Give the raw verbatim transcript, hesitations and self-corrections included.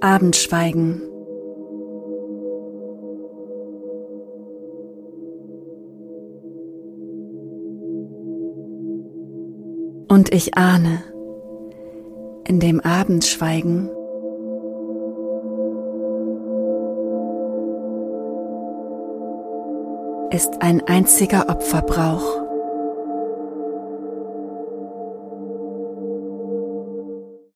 Abendschweigen. Und ich ahne, in dem Abendschweigen ist ein einziger Opferbrauch.